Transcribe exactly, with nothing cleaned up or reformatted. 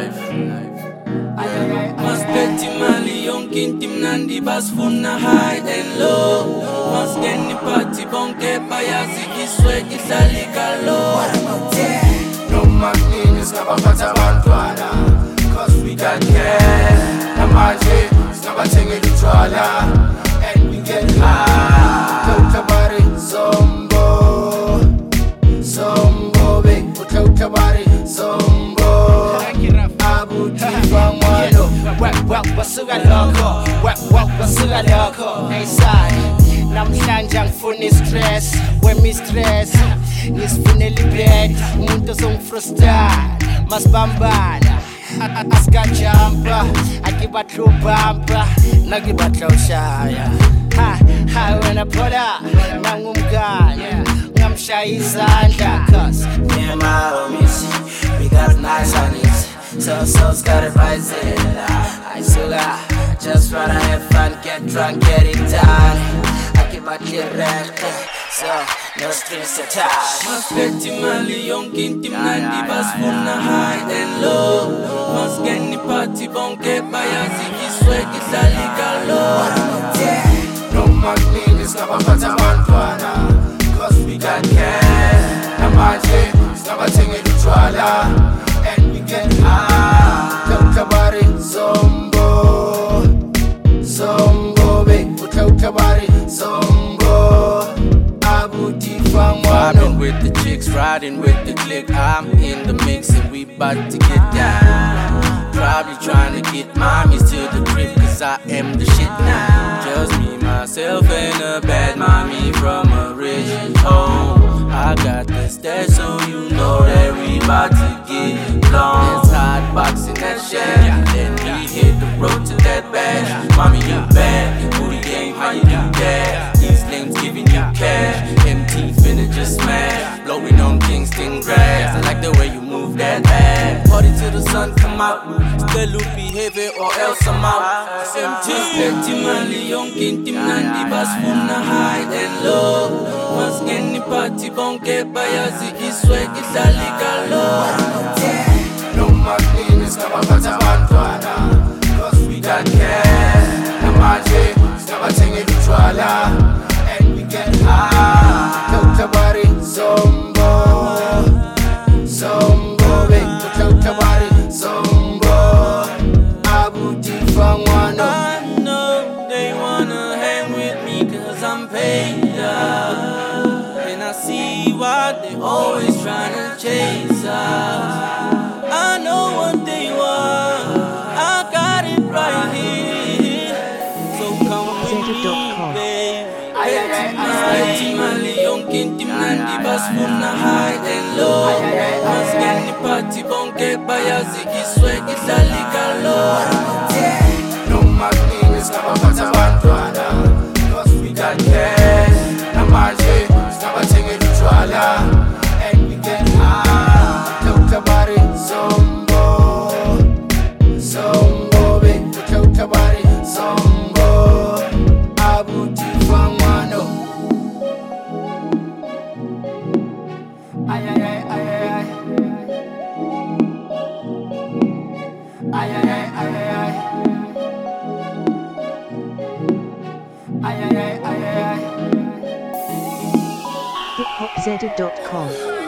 life. Maspeti mali yonkinti mnandi basfuna high and low. Maskeni party bonke bayazi kiswe kisalika low. No magninis ngabaphatha abantwana, cause we got cash. Namanje singabathenga utshwala and we get high. Utabari zombo, zombo be utabari zombo. Abuti fangwano, well well basuka lokho, well well basuka lokho. Hey side, namhlanje angifuni stress, when me stress nisifunela ibed, umuntu osongifrustra, masibambana asikajampa, akibatla ubampa, nakibatla ushaya. Ha ha wena phola nangumngane ngamshaya izandla, cause me and my homies we got nice honeys. So so's got advice in I suga, just wanna have fun, get drunk, get it done. I keep my kid wrecked, so no strings attached. Maspeti mali yonkinti mnandi basfuna high and low. Maskeni party bonke bayazi kiswe kisalika low. no magninis ngabaphatha abantwana, cause we got cash. Namanje singabathenga utshwala and we get high. Utabari zombo, zombo be utabari zombo. Abuti fangwano. Vibing with the chicks, riding with the clique. I'm in the mix and we bout to get down. Probably trying to get mommies to the crib, cause I am the shit now. Just me, myself, and a bad mommy from a rich home. I got the stats, so you know that we bout to get long. It's hot boxing that shit, then we hit the road to that bag. Mommy, you bad, booty game, how you do that? These lames giving you cash, M T finna just smash. Blowing on Kingston grass, I like the way you move that ass. Party till the sun come out, still loopy heavy or else I'm out. It's M T. Maspeti mali yonkinti mnandi basfuna high and low. Maskeni party bonke bayazi kiswe kisalika low. No magninis ngabaphatha abantwana, cause we got cash. Namanje singabathenga utshwala and we get high. Utabari zombo, zombo be utabari zombo. Abuti fangwano. I know they wanna hang with me cause I'm paid up. And I see why they always tryna chase us. I know what they want, I got it right here. So come with me, baby. Maspeti mali yonkinti mnandi basfuna high and low. Maskeni party bonke bayazi kiswe kisalika low. No magninis ngabaphatha abantwana, cause we got cash. Namanje singabathenga utshwala and we get high. Utabari zombo, zombo be utabari zombo. Abuti fangwano. Ay ay ay ay ay ay ay ay ay ay. hip hop zedda dot com